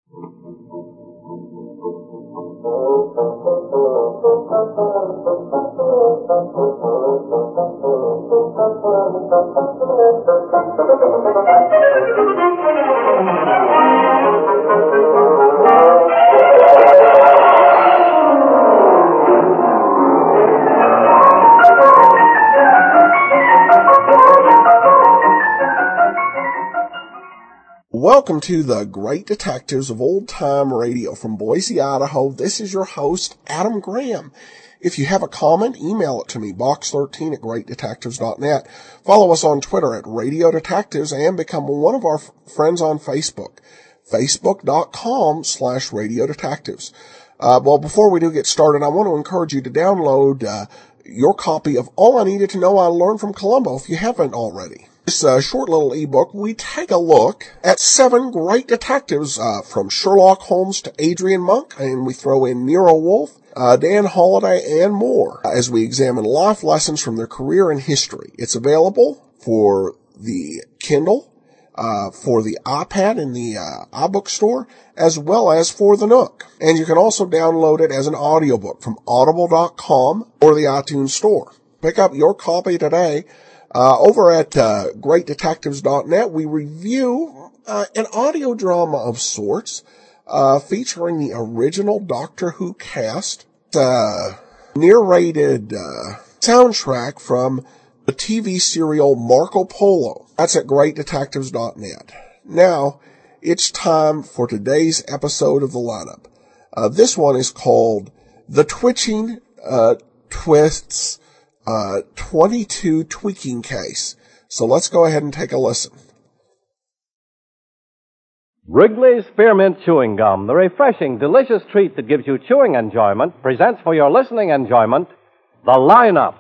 Welcome to the Great Detectives of Old Time Radio from Boise, Idaho. This is your host, Adam Graham. If you have a comment, email it to me, box13 at greatdetectives.net. Follow us on Twitter at Radio Detectives and become one of our friends on Facebook, facebook.com/Radio Detectives. Well, before we do get started, I want to encourage you to download your copy of All I Needed to Know I Learned from Columbo if you haven't already. This short little ebook, we take a look at 7 great detectives, from Sherlock Holmes to Adrian Monk, and we throw in Nero Wolfe, Dan Holliday, and more, as we examine life lessons from their career and history. It's available for the Kindle, for the iPad in the iBook store, as well as for the Nook. And you can also download it as an audiobook from audible.com or the iTunes store. Pick up your copy today. Over at greatdetectives.net, we review an audio drama of sorts, featuring the original Doctor Who cast, narrated soundtrack from the TV serial Marco Polo. That's at greatdetectives.net. Now, it's time for today's episode of the lineup. This one is called The Twitching Twists 22 Tweaking Case. So let's go ahead and take a listen. Wrigley's Spearmint Chewing Gum, the refreshing, delicious treat that gives you chewing enjoyment, presents for your listening enjoyment, The Lineup.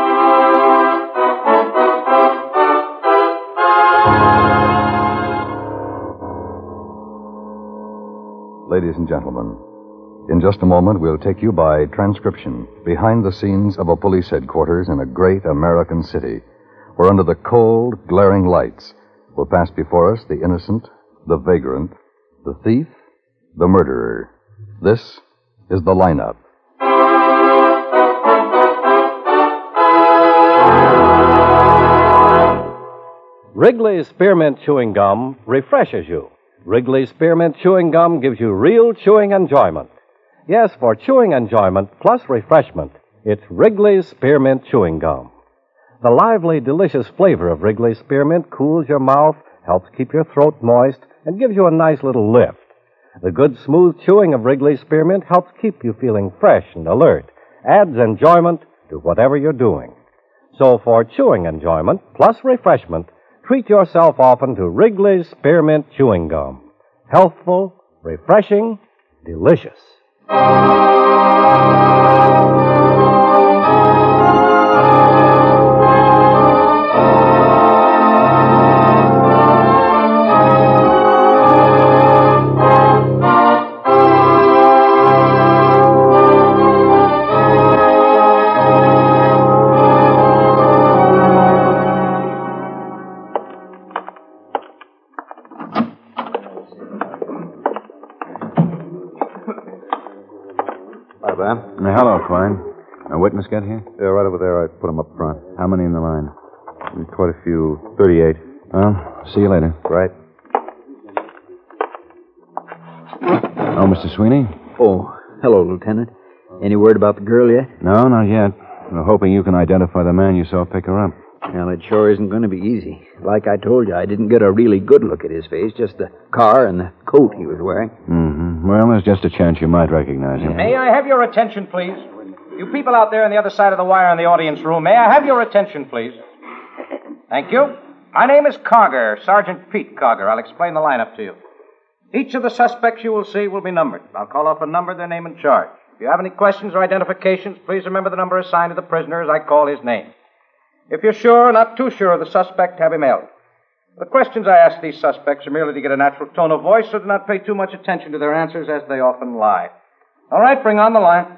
Ladies and gentlemen, in just a moment, we'll take you by transcription behind the scenes of a police headquarters in a great American city, where under the cold, glaring lights will pass before us the innocent, the vagrant, the thief, the murderer. This is The Lineup. Wrigley's Spearmint Chewing Gum refreshes you. Wrigley's Spearmint Chewing Gum gives you real chewing enjoyment. Yes, for chewing enjoyment plus refreshment, it's Wrigley's Spearmint Chewing Gum. The lively, delicious flavor of Wrigley's Spearmint cools your mouth, helps keep your throat moist, and gives you a nice little lift. The good, smooth chewing of Wrigley's Spearmint helps keep you feeling fresh and alert, adds enjoyment to whatever you're doing. So for chewing enjoyment plus refreshment, treat yourself often to Wrigley's Spearmint Chewing Gum. Healthful, refreshing, delicious. Hello, Klein. A witness get here? Yeah, right over there. I put him up front. How many in the line? Quite a few. 38. Well, see you later. Right. Oh, Mr. Sweeney? Oh, hello, Lieutenant. Any word about the girl yet? No, not yet. We're hoping you can identify the man you saw pick her up. Well, it sure isn't going to be easy. Like I told you, I didn't get a really good look at his face, just the car and the coat he was wearing. Mm-hmm. Well, there's just a chance you might recognize him. May I have your attention, please? You people out there on the other side of the wire in the audience room, may I have your attention, please? Thank you. My name is Cogger, Sergeant Pete Cogger. I'll explain the lineup to you. Each of the suspects you will see will be numbered. I'll call off a number, their name, and charge. If you have any questions or identifications, please remember the number assigned to the prisoner as I call his name. If you're sure or not too sure of the suspect, have him held. The questions I ask these suspects are merely to get a natural tone of voice, so do not pay too much attention to their answers, as they often lie. All right, bring on the line.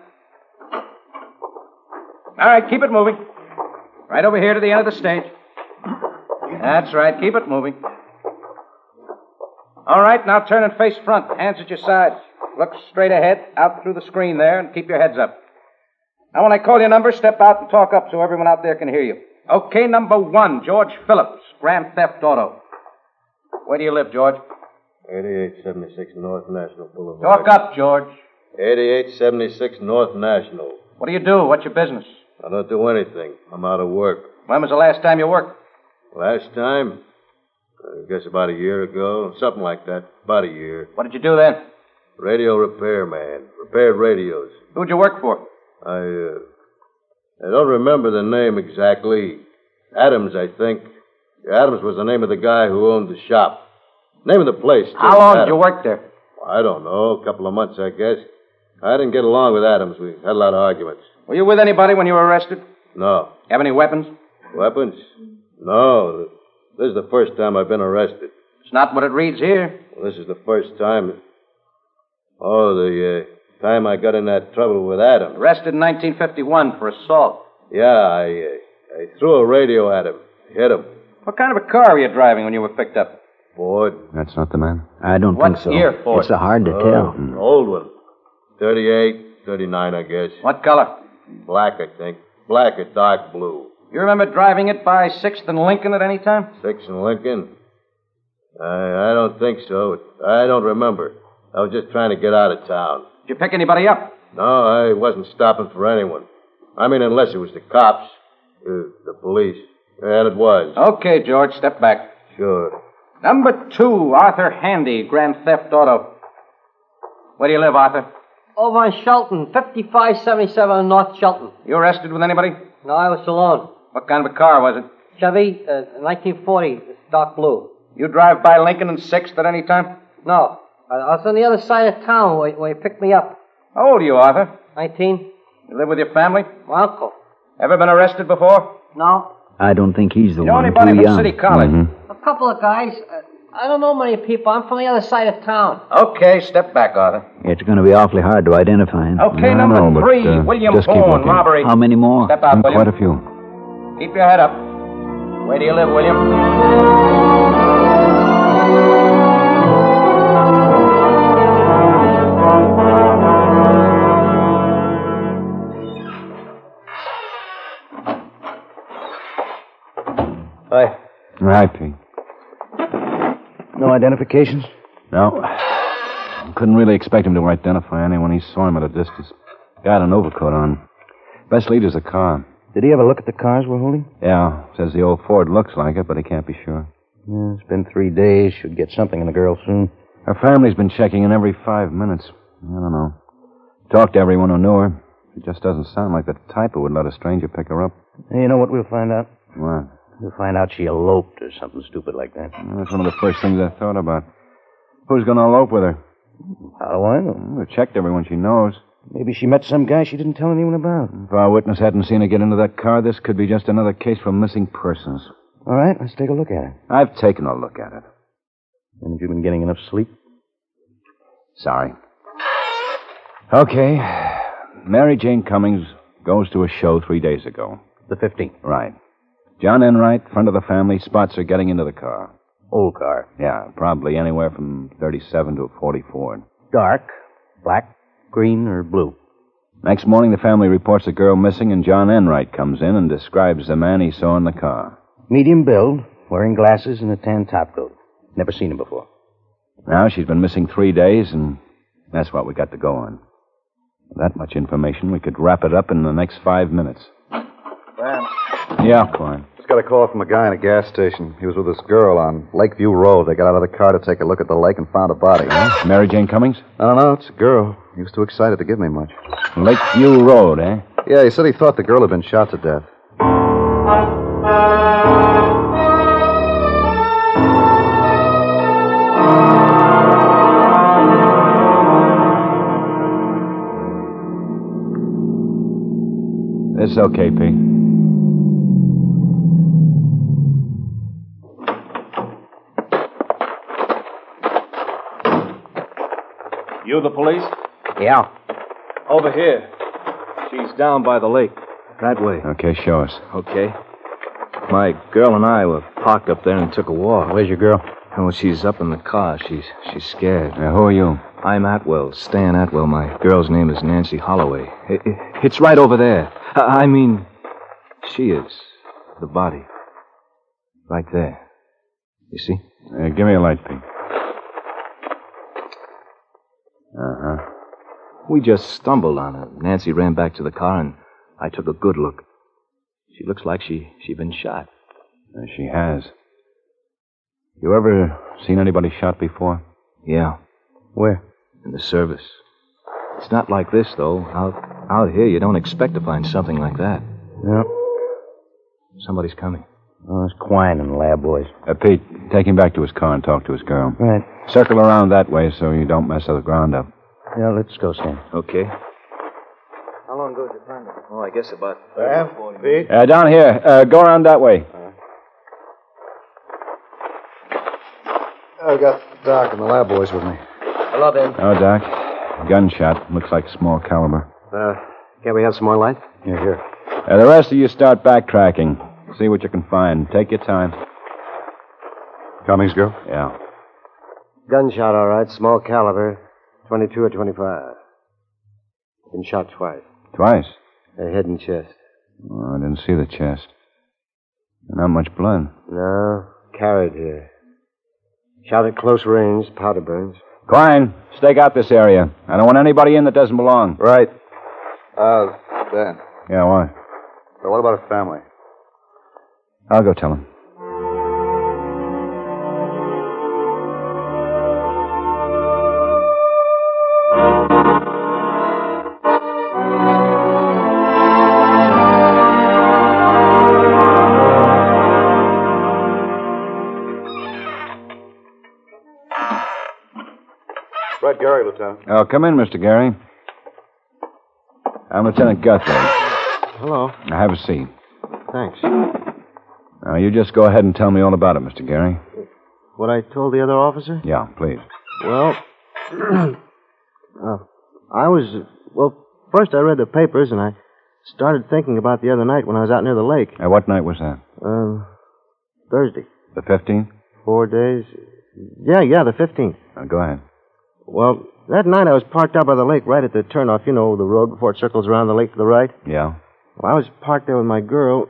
All right, keep it moving. Right over here to the end of the stage. That's right, keep it moving. All right, now turn and face front. Hands at your sides. Look straight ahead, out through the screen there, and keep your heads up. Now, when I call your number, step out and talk up so everyone out there can hear you. Okay, number 1, George Phillips, Grand Theft Auto. Where do you live, George? 8876 North National Boulevard. Talk up, George. 8876 North National. What do you do? What's your business? I don't do anything. I'm out of work. When was the last time you worked? Last time? I guess about a year ago. Something like that. About a year. What did you do then? Radio repairman. Repaired radios. Who'd you work for? I don't remember the name exactly. Adams, I think. Adams was the name of the guy who owned the shop. Name of the place, too. How long did you work there? I don't know. A couple of months, I guess. I didn't get along with Adams. We had a lot of arguments. Were you with anybody when you were arrested? No. Have any weapons? Weapons? No. This is the first time I've been arrested. It's not what it reads here. Well, this is the first time. Oh, the time I got in that trouble with Adams. Arrested in 1951 for assault. Yeah, I threw a radio at him. Hit him. What kind of a car were you driving when you were picked up? Ford. That's not the man? I don't What think so. year, Ford? It's hard to tell. Old one. 38, 39, I guess. What color? Black, I think. Black or dark blue. You remember driving it by 6th and Lincoln at any time? 6th and Lincoln? I don't think so. I don't remember. I was just trying to get out of town. Did you pick anybody up? No, I wasn't stopping for anyone. I mean, unless it was the cops. The police. And it was. Okay, George, step back. Sure. Number 2, Arthur Handy, Grand Theft Auto. Where do you live, Arthur? Over on Shelton, 5577 North Shelton. You arrested with anybody? No, I was alone. What kind of a car was it? Chevy, 1940, it's dark blue. You drive by Lincoln and 6th at any time? No, I was on the other side of town where you picked me up. How old are you, Arthur? 19. You live with your family? My uncle. Ever been arrested before? No. I don't think he's the You know one. anybody Too from young. City College? A couple of guys. I don't know many people. I'm from the other side of town. Okay, step back, Arthur. It's going to be awfully hard to identify him. Okay, I number know, but, 3, William just keep Boone, walking. robbery. How many more? Step out, William. Quite a few. Keep your head up. Where do you live, William? Hi. Right, Pete. No identifications? No. Couldn't really expect him to identify anyone. He saw him at a distance. Got an overcoat on. Best lead is a car. Did he have a look at the cars we're holding? Yeah, says the old Ford looks like it, but he can't be sure. Yeah, it's been 3 days. Should get something in the girl soon. Her family's been checking in every 5 minutes. I don't know. Talked to everyone who knew her. It just doesn't sound like the type who would let a stranger pick her up. Hey, you know what we'll find out? What? We'll find out she eloped or something stupid like that. Well, that's one of the first things I thought about. Who's going to elope with her? How do I know? We've checked everyone she knows. Maybe she met some guy she didn't tell anyone about. If our witness hadn't seen her get into that car, this could be just another case for missing persons. All right, let's take a look at it. I've taken a look at it. Haven't you been getting enough sleep? Sorry. Okay. Mary Jane Cummings goes to a show 3 days ago. The 15th. Right. John Enright, friend of the family, spots her getting into the car. Old car. Yeah, probably anywhere from 37 to a 44. Dark. Black, green, or blue. Next morning, the family reports a girl missing, and John Enright comes in and describes the man he saw in the car. Medium build, wearing glasses and a tan topcoat. Never seen him before. Now, she's been missing 3 days, and that's what we got to go on. With that much information, we could wrap it up in the next 5 minutes. Sam? Yeah, Klein. Just got a call from a guy in a gas station. He was with this girl on Lakeview Road. They got out of the car to take a look at the lake and found a body. Mary Jane Cummings? I don't know. It's a girl. He was too excited to give me much. Lakeview Road, eh? Yeah, he said he thought the girl had been shot to death. It's okay, Pete. You the police? Yeah. Over here. She's down by the lake. That way. Okay, show us. Okay. My girl and I were parked up there and took a walk. Where's your girl? Oh, she's up in the car. She's scared. Who are you? I'm Atwell, Stan Atwell. My girl's name is Nancy Holloway. It's right over there. I mean, she is. The body. Right there. You see? Give me a light, Pete. Uh-huh. We just stumbled on her. Nancy ran back to the car, and I took a good look. She looks like she'd been shot. She has. You ever seen anybody shot before? Yeah. Where? In the service. It's not like this, though. Out here, you don't expect to find something like that. Yep. Somebody's coming. Oh, it's Quine and the lab boys. Pete, take him back to his car and talk to his girl. Right. Circle around that way so you don't mess the ground up. Yeah, let's go, Stan. Okay. How long ago did you find it? Oh, I guess about... Pete? Down here. Go around that way. I've got Doc and the lab boys with me. Hello, Ben. Oh, Doc. Gunshot. Looks like small caliber. Can't we have some more light? Yeah, here. The rest of you start backtracking. See what you can find. Take your time. Cummings girl? Yeah. Gunshot, all right. Small caliber. 22 or 25. Been shot twice. Twice? Head and chest. Oh, I didn't see the chest. Not much blood. No. Carried here. Shot at close range. Powder burns. Quine, stake out this area. I don't want anybody in that doesn't belong. Right. Dan. Yeah, why? So what about her family? I'll go tell him. Fred Gary, Lieutenant. Oh, come in, Mr. Gary. I'm Lieutenant Guthrie. Hello. Now, have a seat. Thanks. Now, you just go ahead and tell me all about it, Mr. Gary. What I told the other officer? Yeah, please. Well, first I read the papers and I started thinking about the other night when I was out near the lake. What night was that? Thursday. The 15th? 4 days. Yeah, the 15th. Go ahead. Well, that night I was parked out by the lake right at the turnoff, you know, the road before it circles around the lake to the right. Yeah? Well, I was parked there with my girl.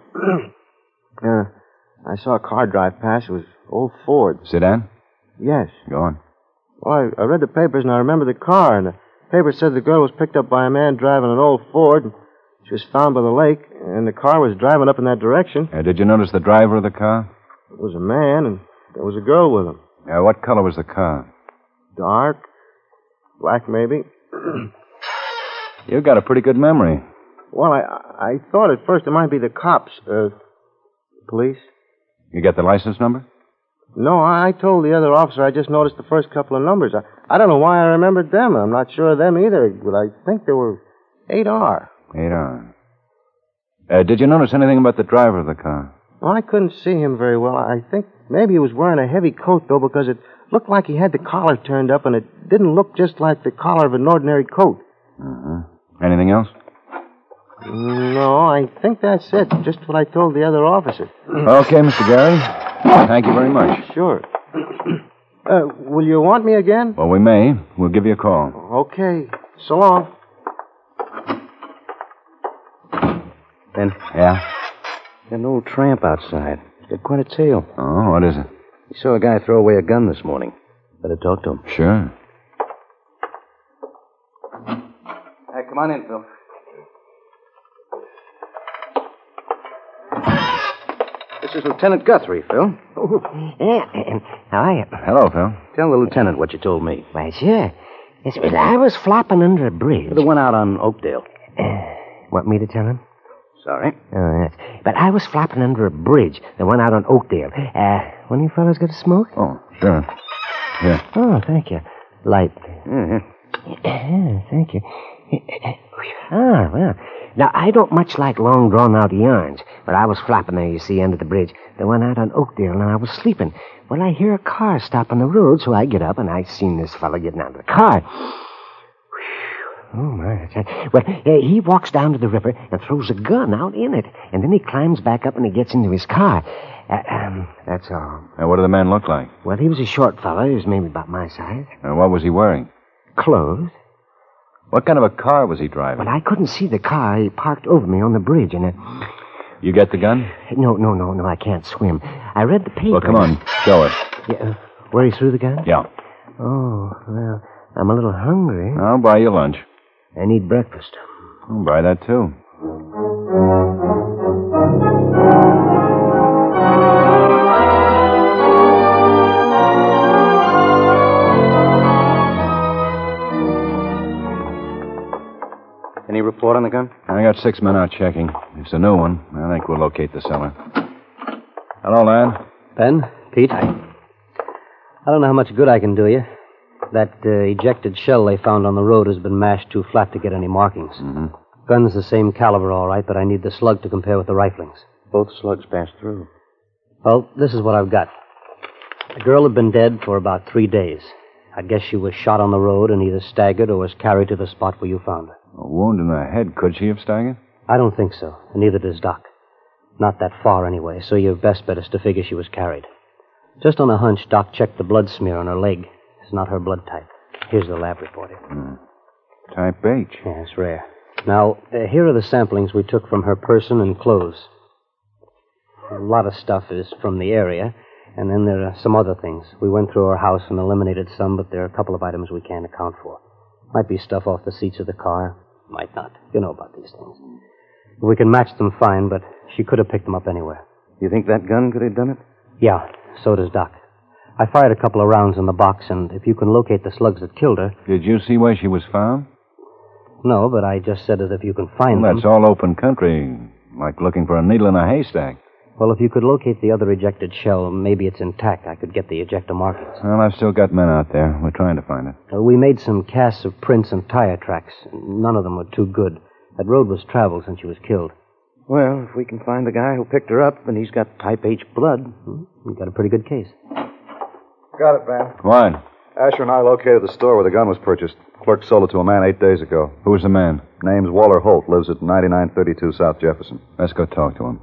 I saw a car drive past. It was old Ford. Sedan? Yes. Go on. Well, I read the papers and I remember the car. And the paper said the girl was picked up by a man driving an old Ford. She was found by the lake, and the car was driving up in that direction. Did you notice the driver of the car? It was a man, and there was a girl with him. What color was the car? Dark. Black, maybe. You've got a pretty good memory. Well, I thought at first it might be the cops. Police. You get the license number? No, I told the other officer I just noticed the first couple of numbers. I don't know why I remembered them. I'm not sure of them either, but I think they were 8R. 8R. Did you notice anything about the driver of the car? Well, I couldn't see him very well. I think maybe he was wearing a heavy coat, though, because it looked like he had the collar turned up, and it didn't look just like the collar of an ordinary coat. Mm-hmm. Anything else? No, I think that's it. Just what I told the other officer. Okay, Mr. Gary. Thank you very much. Sure. Will you want me again? Well, we may. We'll give you a call. Okay. So long. Ben? Yeah? Got an old tramp outside. He's got quite a tale. Oh, what is it? He saw a guy throw away a gun this morning. Better talk to him. Sure. Come on in, Phil. This is Lieutenant Guthrie, Phil. How are you? Hello, Phil. Tell the lieutenant what you told me. Why, sure. Yes, well, I was flopping under a bridge. The one out on Oakdale. Want me to tell him? Sorry. Oh, yes. But I was flopping under a bridge, the one out on Oakdale. One of you fellows got a smoke? Oh, sure. Here. Oh, thank you. Light. Mm-hmm. Thank you. Well. Now, I don't much like long, drawn-out yarns, but I was flopping there, you see, under the bridge, the one out on Oakdale, and I was sleeping. Well, I hear a car stop on the road, so I get up, and I seen this fellow getting out of the car. Oh, my. Well, he walks down to the river and throws a gun out in it. And then he climbs back up and he gets into his car. That's all. And what did the man look like? Well, he was a short fellow. He was maybe about my size. And what was he wearing? Clothes. What kind of a car was he driving? Well, I couldn't see the car. He parked over me on the bridge, and You get the gun? No, I can't swim. I read the paper. Well, come on. Show us. Yeah, where he threw the gun? Yeah. Oh, well, I'm a little hungry. I'll buy you lunch. I need breakfast. I'll buy that, too. Any report on the gun? I got 6 men out checking. It's a new one. I think we'll locate the seller. Hello, lad. Ben? Pete? I don't know how much good I can do you. That ejected shell they found on the road has been mashed too flat to get any markings. Mm-hmm. Gun's the same caliber, all right, but I need the slug to compare with the riflings. Both slugs passed through. Well, this is what I've got. The girl had been dead for about 3 days. I guess she was shot on the road and either staggered or was carried to the spot where you found her. A wound in the head. Could she have staggered? I don't think so, and neither does Doc. Not that far, anyway, so your best bet is to figure she was carried. Just on a hunch, Doc checked the blood smear on her leg. It's not her blood type. Here's the lab report here. Type H. Yeah, it's rare. Now, here are the samplings we took from her person and clothes. A lot of stuff is from the area, and then there are some other things. We went through her house and eliminated some, but there are a couple of items we can't account for. Might be stuff off the seats of the car. Might not. You know about these things. If we can match them, fine, but she could have picked them up anywhere. You think that gun could have done it? Yeah, so does Doc. I fired a couple of rounds in the box, and if you can locate the slugs that killed her... Did you see where she was found? No, but I just said that if you can find them... That's all open country, like looking for a needle in a haystack. Well, if you could locate the other ejected shell, maybe it's intact. I could get the ejector markings. Well, I've still got men out there. We're trying to find it. We made some casts of prints and tire tracks. None of them were too good. That road was traveled since she was killed. Well, if we can find the guy who picked her up and he's got type H blood... We've got a pretty good case. Got it, man. What? Asher and I located the store where the gun was purchased. Clerk sold it to a man 8 days ago. Who's the man? Name's Waller Holt. Lives at 9932 South Jefferson. Let's go talk to him.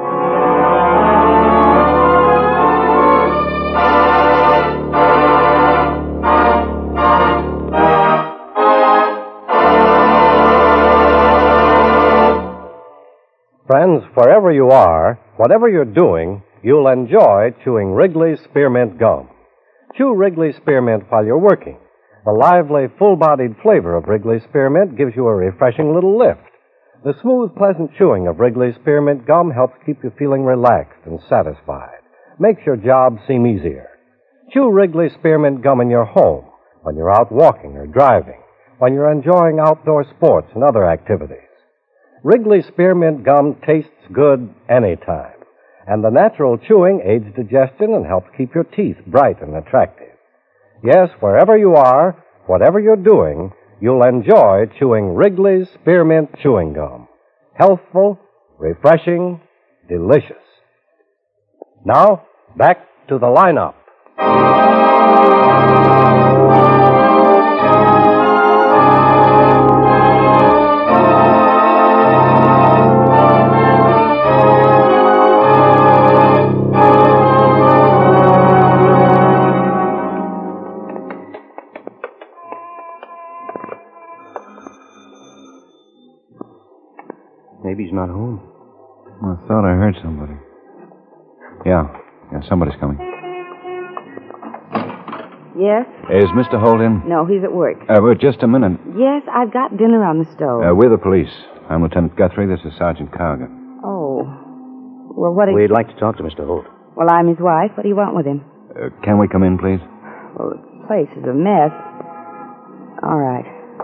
Friends, wherever you are, whatever you're doing, you'll enjoy chewing Wrigley's Spearmint Gum. Chew Wrigley's Spearmint while you're working. The lively, full-bodied flavor of Wrigley's Spearmint gives you a refreshing little lift. The smooth, pleasant chewing of Wrigley's Spearmint Gum helps keep you feeling relaxed and satisfied. Makes your job seem easier. Chew Wrigley's Spearmint Gum in your home, when you're out walking or driving, when you're enjoying outdoor sports and other activities. Wrigley's Spearmint Gum tastes good anytime. And the natural chewing aids digestion and helps keep your teeth bright and attractive. Yes, wherever you are, whatever you're doing, you'll enjoy chewing Wrigley's Spearmint Chewing Gum. Healthful, refreshing, delicious. Now, back to the lineup. Maybe he's not home. I thought I heard somebody. Yeah, somebody's coming. Yes? Is Mr. Holt in? No, he's at work. Just a minute. Yes, I've got dinner on the stove. We're the police. I'm Lieutenant Guthrie. This is Sergeant Carger. Oh. Well, what... We'd like to talk to Mr. Holt. Well, I'm his wife. What do you want with him? Can we come in, please? Well, the place is a mess. All right.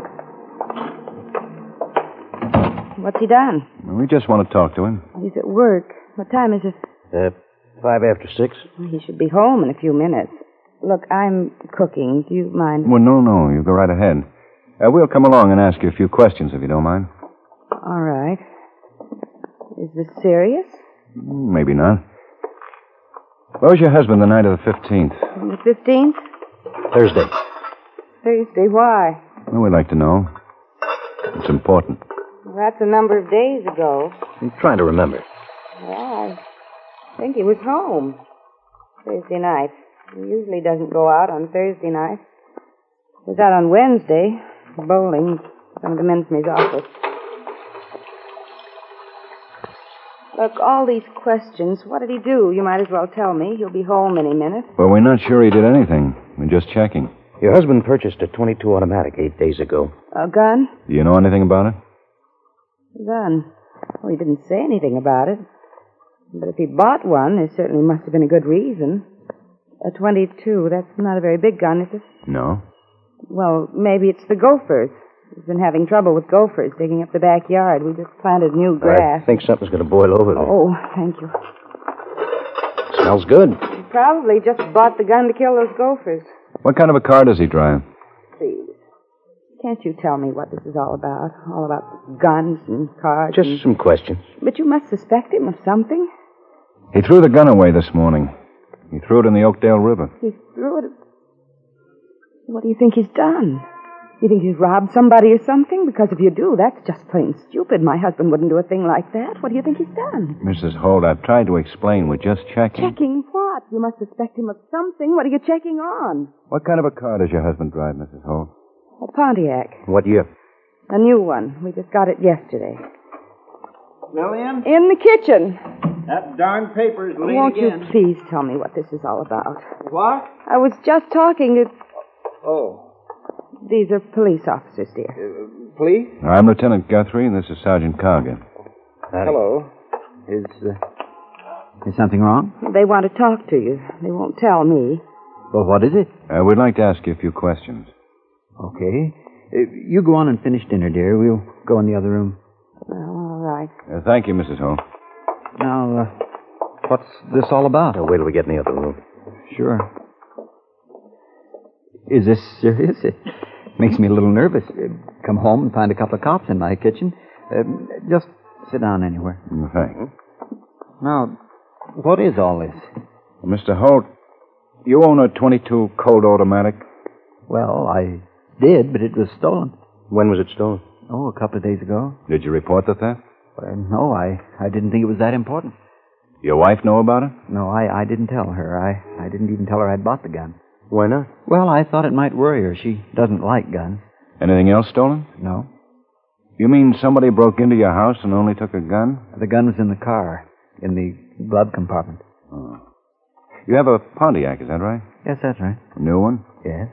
What's he done? We just want to talk to him. He's at work. What time is it? 6:05. He should be home in a few minutes. Look, I'm cooking. Do you mind? Well, no. You go right ahead. We'll come along and ask you a few questions, if you don't mind. All right. Is this serious? Maybe not. Where was your husband the night of the 15th? The 15th? Thursday. Thursday, why? Well, we'd like to know. It's important. Well, that's a number of days ago. I'm trying to remember. Well, I think he was home Thursday night. He usually doesn't go out on Thursday night. He was out on Wednesday, bowling, some of the men from his office. Look, all these questions, what did he do? You might as well tell me. He'll be home any minute. Well, we're not sure he did anything. We're just checking. Your husband purchased a .22 automatic 8 days ago. A gun? Do you know anything about it? A gun. Well, he didn't say anything about it. But if he bought one, there certainly must have been a good reason. A .22, that's not a very big gun, is it? No. Well, maybe it's the gophers. He's been having trouble with gophers digging up the backyard. We just planted new grass. I think something's going to boil over there. Oh, thank you. Smells good. He probably just bought the gun to kill those gophers. What kind of a car does he drive? Please. Can't you tell me what this is all about? All about guns and cars? Just some questions. But you must suspect him of something. He threw the gun away this morning. He threw it in the Oakdale River. He threw it... What do you think he's done? You think he's robbed somebody or something? Because if you do, that's just plain stupid. My husband wouldn't do a thing like that. What do you think he's done? Mrs. Holt, I've tried to explain. We're just checking. Checking what? You must suspect him of something. What are you checking on? What kind of a car does your husband drive, Mrs. Holt? A Pontiac. What year? A new one. We just got it yesterday. Lillian? In the kitchen. That darn paper is late Won't again. you please tell me what this is all about? What? I was just talking to... Oh. These are police officers, dear. Police? I'm Lieutenant Guthrie, and this is Sergeant Cargan. Hello. Is something wrong? They want to talk to you. They won't tell me. Well, what is it? We'd like to ask you a few questions. Okay. You go on and finish dinner, dear. We'll go in the other room. Well, all right. Thank you, Mrs. Holt. Now, what's this all about? Wait till we get in the other room. Sure. Is this serious? It makes me a little nervous. Come home and find a couple of cops in my kitchen. Just sit down anywhere. Thanks. Now, what is all this? Mr. Holt, you own a .22 Colt automatic? Well, I did, but it was stolen. When was it stolen? Oh, a couple of days ago. Did you report the theft? No, I didn't think it was that important. Your wife know about it? No, I didn't tell her. I didn't even tell her I'd bought the gun. Why not? Well, I thought it might worry her. She doesn't like guns. Anything else stolen? No. You mean somebody broke into your house and only took a gun? The gun was in the car, in the glove compartment. Oh. You have a Pontiac, is that right? Yes, that's right. A new one? Yes.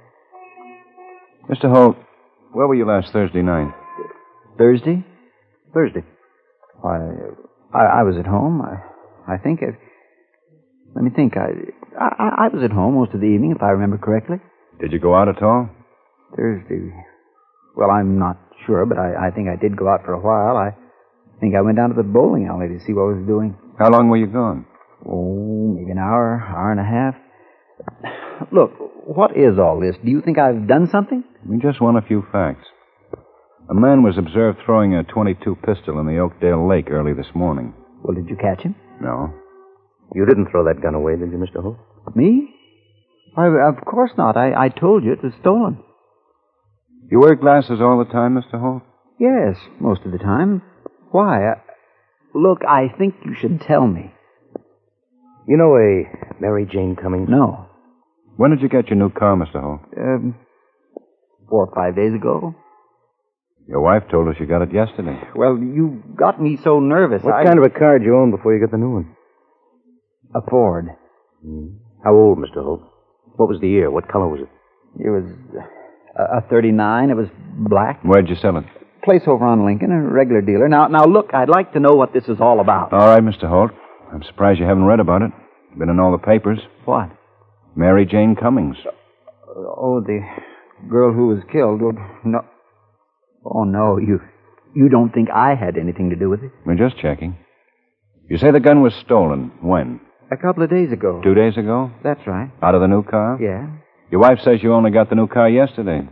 Mr. Holt, where were you last Thursday night? Thursday? Thursday. Why, I was at home. I think let me think. I was at home most of the evening, if I remember correctly. Did you go out at all? Thursday. Well, I'm not sure, but I think I did go out for a while. I think I went down to the bowling alley to see what I was doing. How long were you gone? Oh, maybe an hour and a half. Look, what is all this? Do you think I've done something? We just want a few facts. A man was observed throwing a .22 pistol in the Oakdale Lake early this morning. Well, did you catch him? No. You didn't throw that gun away, did you, Mr. Holt? Me? Why, of course not. I told you it was stolen. You wear glasses all the time, Mr. Holt? Yes, most of the time. Why? Look, I think you should tell me. You know a Mary Jane Cummings? No. When did you get your new car, Mr. Holt? 4 or 5 days ago. Your wife told us you got it yesterday. Well, you got me so nervous. What kind of a car did you own before you got the new one? A Ford. How old, Mr. Holt? What was the year? What color was it? It was a 39. It was black. Where'd you sell it? Place over on Lincoln, a regular dealer. Now, look, I'd like to know what this is all about. All right, Mr. Holt. I'm surprised you haven't read about it. Been in all the papers. What? Mary Jane Cummings. Oh, the girl who was killed. No. Oh, no, you don't think I had anything to do with it? We're just checking. You say the gun was stolen. When? A couple of days ago. 2 days ago? That's right. Out of the new car? Yeah. Your wife says you only got the new car yesterday.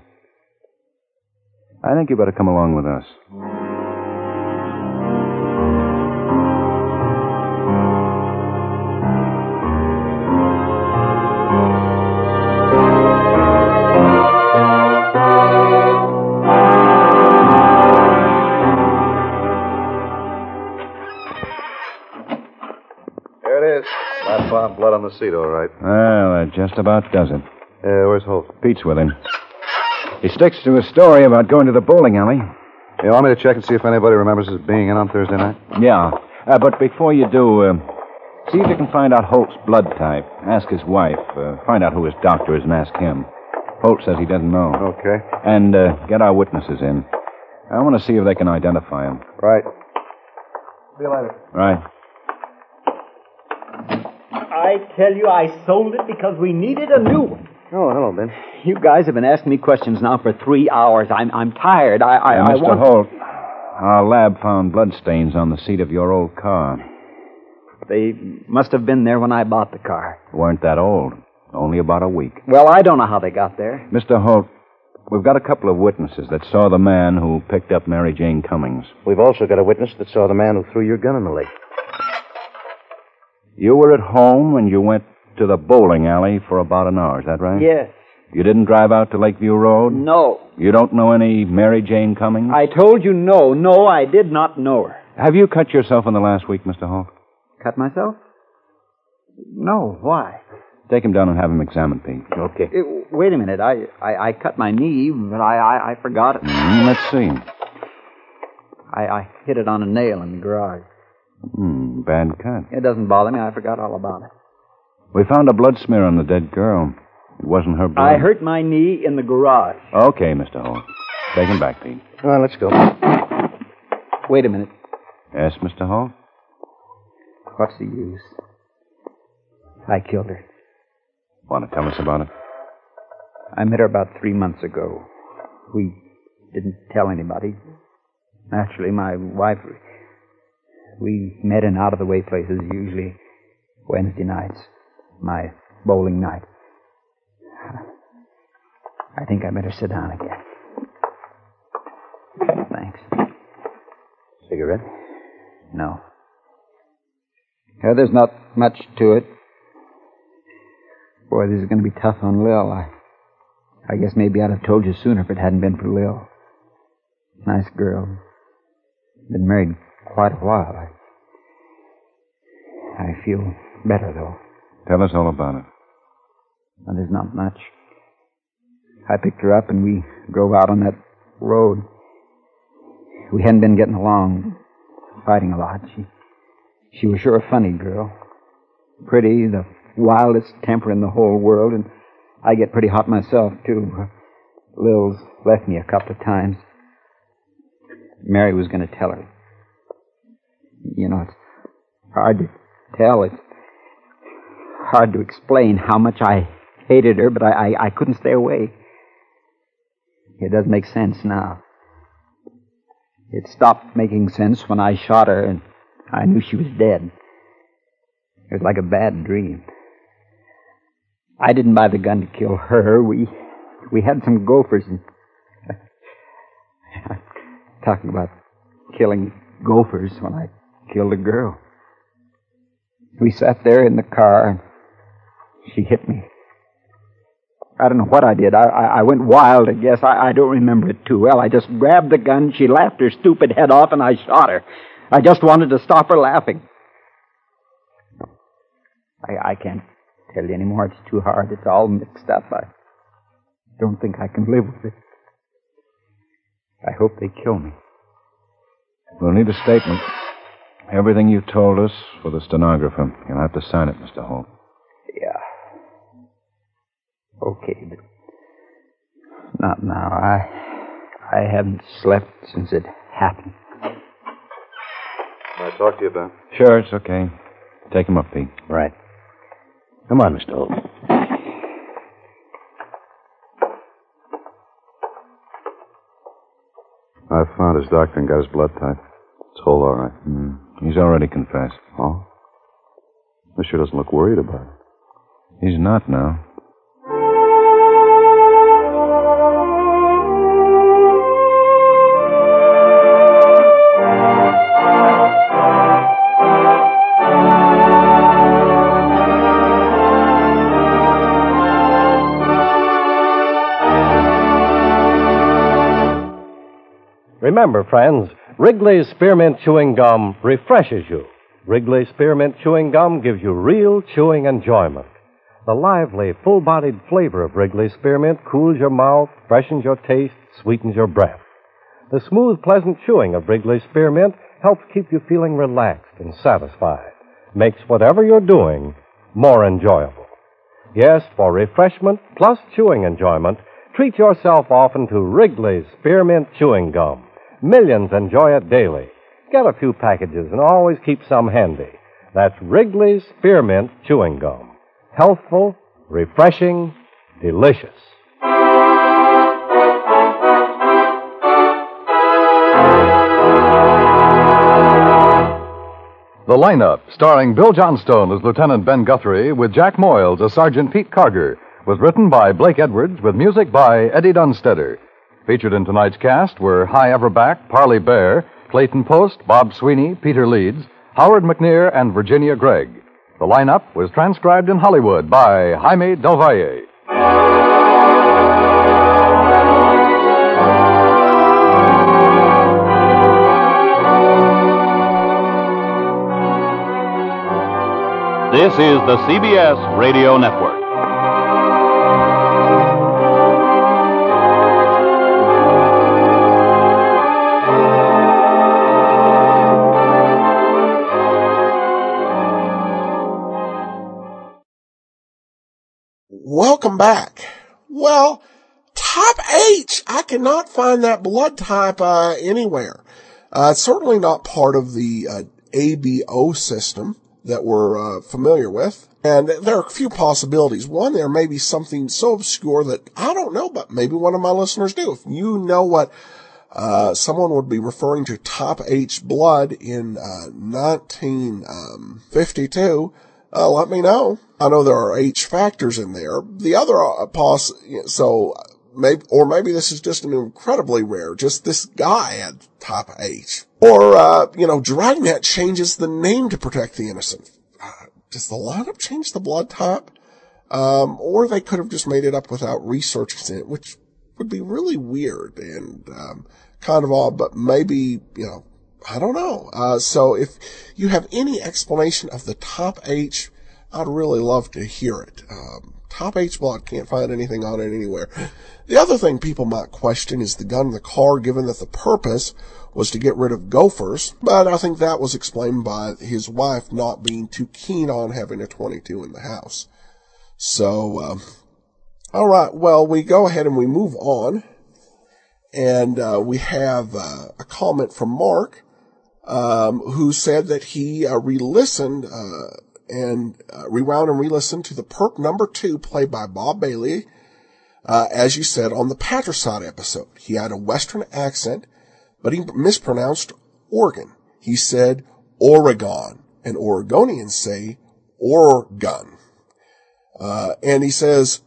I think you better come along with us. found blood on the seat, all right. Well, that just about does it. Where's Holt? Pete's with him. He sticks to his story about going to the bowling alley. You want me to check and see if anybody remembers his being in on Thursday night? Yeah. But before you do, see if you can find out Holt's blood type. Ask his wife. Find out who his doctor is and ask him. Holt says he doesn't know. Okay. And get our witnesses in. I want to see if they can identify him. Right. See you later. Right. I tell you, I sold it because we needed a new one. Oh, hello, Ben. You guys have been asking me questions now for 3 hours. I'm tired. I Mr. Holt, our lab found bloodstains on the seat of your old car. They must have been there when I bought the car. Weren't that old. Only about a week. Well, I don't know how they got there. Mr. Holt, we've got a couple of witnesses that saw the man who picked up Mary Jane Cummings. We've also got a witness that saw the man who threw your gun in the lake. You were at home and you went to the bowling alley for about an hour, is that right? Yes. You didn't drive out to Lakeview Road? No. You don't know any Mary Jane Cummings? I told you no. No, I did not know her. Have you cut yourself in the last week, Mr. Holt? Cut myself? No. Why? Take him down and have him examined, Pete. Okay. Wait a minute. I cut my knee, but I forgot it. Let's see. I hit it on a nail in the garage. Bad cut. It doesn't bother me. I forgot all about it. We found a blood smear on the dead girl. It wasn't her blood. I hurt my knee in the garage. Okay, Mr. Holt. Take him back, Pete. All right, let's go. Wait a minute. Yes, Mr. Holt? What's the use? I killed her. Want to tell us about it? I met her about 3 months ago. We didn't tell anybody. Naturally, my wife... We met in out-of-the-way places, usually Wednesday nights. My bowling night. I think I better sit down again. Thanks. Cigarette? No. Well, there's not much to it. Boy, this is going to be tough on Lil. I guess maybe I'd have told you sooner if it hadn't been for Lil. Nice girl. Been married quite a while. I feel better, though. Tell us all about it. Well, there's not much. I picked her up and we drove out on that road. We hadn't been getting along, fighting a lot. She was sure a funny girl. Pretty, the wildest temper in the whole world, and I get pretty hot myself, too. Lil's left me a couple of times. Mary was going to tell her. You know, it's hard to tell. It's hard to explain how much I hated her, but I couldn't stay away. It does make sense now. It stopped making sense when I shot her and I knew she was dead. It was like a bad dream. I didn't buy the gun to kill her. We had some gophers. And talking about killing gophers when I killed a girl. We sat there in the car and she hit me. I don't know what I did. I went wild, I guess. I don't remember it too well. I just grabbed the gun. She laughed her stupid head off and I shot her. I just wanted to stop her laughing. I can't tell you anymore. It's too hard. It's all mixed up. I don't think I can live with it. I hope they kill me. We'll need a statement. Everything you told us for the stenographer. You'll have to sign it, Mr. Holt. Yeah. Okay, but not now. I haven't slept since it happened. Can I talk to you, Ben? Sure, it's okay. Take him up, Pete. Right. Come on, Mr. Holt. I found his doctor and got his blood type. It's all right. He's already confessed. Oh? This sure doesn't look worried about it. He's not now. Remember, friends, Wrigley's Spearmint Chewing Gum refreshes you. Wrigley Spearmint Chewing Gum gives you real chewing enjoyment. The lively, full-bodied flavor of Wrigley Spearmint cools your mouth, freshens your taste, sweetens your breath. The smooth, pleasant chewing of Wrigley Spearmint helps keep you feeling relaxed and satisfied. Makes whatever you're doing more enjoyable. Yes, for refreshment plus chewing enjoyment, treat yourself often to Wrigley's Spearmint Chewing Gum. Millions enjoy it daily. Get a few packages and always keep some handy. That's Wrigley's Spearmint Chewing Gum. Healthful, refreshing, delicious. The Lineup, starring Bill Johnstone as Lieutenant Ben Guthrie with Jack Moyles as Sergeant Pete Carger, was written by Blake Edwards with music by Eddie Dunstetter. Featured in tonight's cast were Hy Everback, Parley Bear, Clayton Post, Bob Sweeney, Peter Leeds, Howard McNear, and Virginia Gregg. The Lineup was transcribed in Hollywood by Jaime Del Valle. This is the CBS Radio Network. Welcome back. Well, type H, I cannot find that blood type anywhere. It's certainly not part of the ABO system that we're familiar with. And there are a few possibilities. One, there may be something so obscure that I don't know, but maybe one of my listeners do. If you know what someone would be referring to type H blood in 1952, let me know. I know there are H factors in there. The other maybe this is just an incredibly rare, just this guy had type H. Or, Dragnet changes the name to protect the innocent. Does the Lineup change the blood type? Or they could have just made it up without researching it, which would be really weird and kind of odd, but maybe, I don't know. So if you have any explanation of the type H, I'd really love to hear it. Type H blood, can't find anything on it anywhere. The other thing people might question is the gun in the car, given that the purpose was to get rid of gophers, but I think that was explained by his wife not being too keen on having a .22 in the house. So, all right, well, we go ahead and we move on, and we have a comment from Mark, who said that he re-listened and rewound and re-listened to the Perp number 2 played by Bob Bailey, as you said, on the Patricide episode. He had a Western accent, but he mispronounced Oregon. He said Oregon, and Oregonians say Oregon. And he says,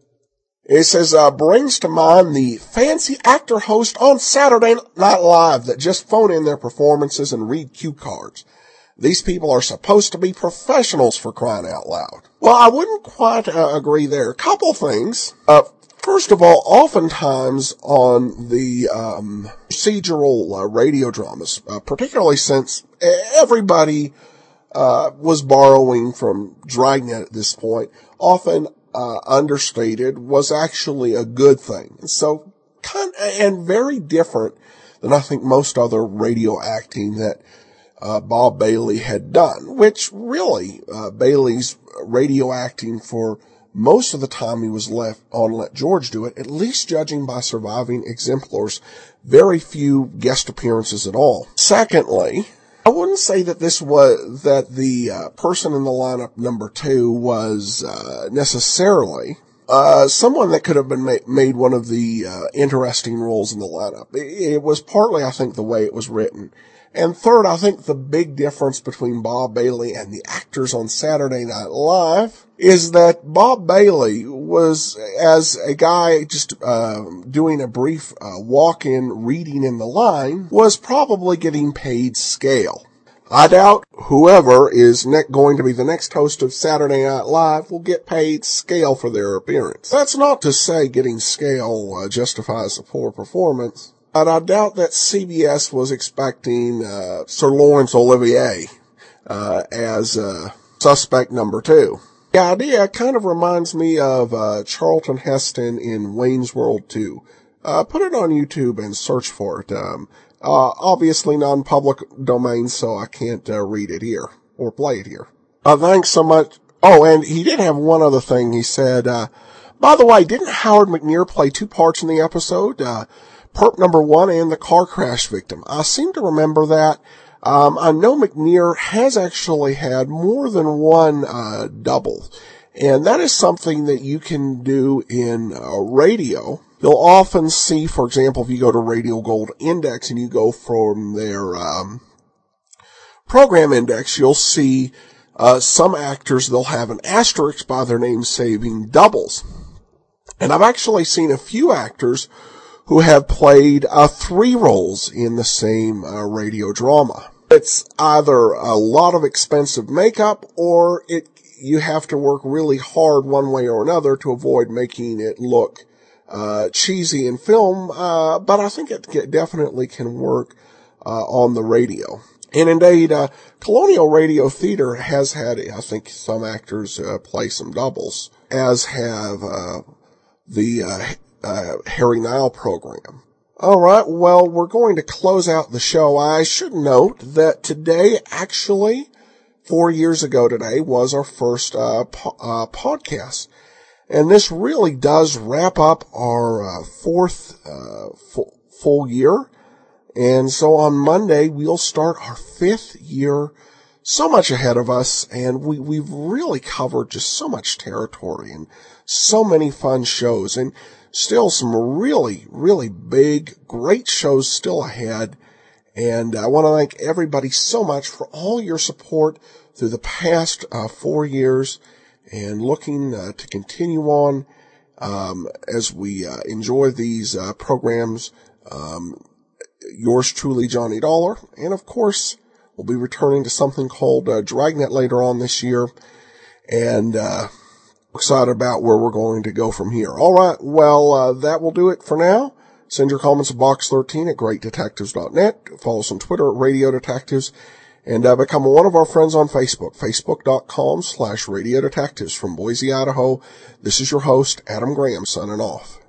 brings to mind the fancy actor host on Saturday Night Live that just phone in their performances and read cue cards. These people are supposed to be professionals, for crying out loud. Well, I wouldn't quite agree there. A couple things. First of all, oftentimes on the procedural radio dramas, particularly since everybody was borrowing from Dragnet at this point, often understated was actually a good thing. So, and very different than I think most other radio acting that Bob Bailey had done, which really Bailey's radio acting for most of the time he was left on Let George Do It, at least judging by surviving exemplars, very few guest appearances at all. Secondly, I wouldn't say that the person in the lineup number 2 was necessarily someone that could have been made one of the interesting roles in the lineup. It was partly, I think, the way it was written. And third, I think the big difference between Bob Bailey and the actors on Saturday Night Live is that Bob Bailey was, as a guy just doing a brief walk-in reading in the line, was probably getting paid scale. I doubt whoever is going to be the next host of Saturday Night Live will get paid scale for their appearance. That's not to say getting scale justifies a poor performance. But I doubt that CBS was expecting Sir Laurence Olivier as suspect number 2. The idea kind of reminds me of Charlton Heston in Wayne's World 2. Put it on YouTube and search for it. Obviously non-public domain, so I can't read it here or play it here. Thanks so much. Oh, and he did have one other thing. He said, by the way, didn't Howard McNear play 2 parts in the episode? Perp number 1 and the car crash victim. I seem to remember that. I know McNear has actually had more than one double, and that is something that you can do in radio. You'll often see, for example, if you go to Radio Gold Index and you go from their program index, you'll see some actors, they'll have an asterisk by their name saving doubles. And I've actually seen a few actors who have played 3 roles in the same radio drama. It's either a lot of expensive makeup or you have to work really hard one way or another to avoid making it look cheesy in film, but I think it definitely can work on the radio. And indeed, Colonial Radio Theater has had, I think, some actors play some doubles, as have the Harry Nile program. All right, well, we're going to close out the show. I should note that today, actually, 4 years ago today, was our first podcast. And this really does wrap up our 4th full year. And so on Monday, we'll start our 5th year, so much ahead of us, and we've really covered just so much territory and so many fun shows, and still some really, really big, great shows still ahead. And I want to thank everybody so much for all your support through the past 4 years, and looking to continue on as we enjoy these programs. Yours truly, Johnny Dollar. And of course, we'll be returning to something called Dragnet later on this year. And excited about where we're going to go from here. All right, well, that will do it for now. Send your comments to box13 at greatdetectives.net. Follow us on Twitter at Radio Detectives. And become one of our friends on Facebook, facebook.com/Radio Detectives. From Boise, Idaho, this is your host, Adam Graham, signing off.